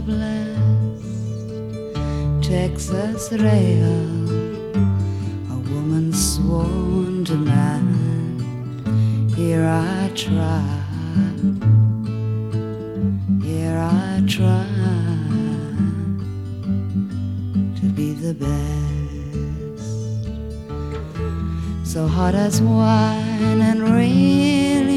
blessed Texas rail, a woman sworn to man. Here I try, here I try to be the best. So hot as wine and really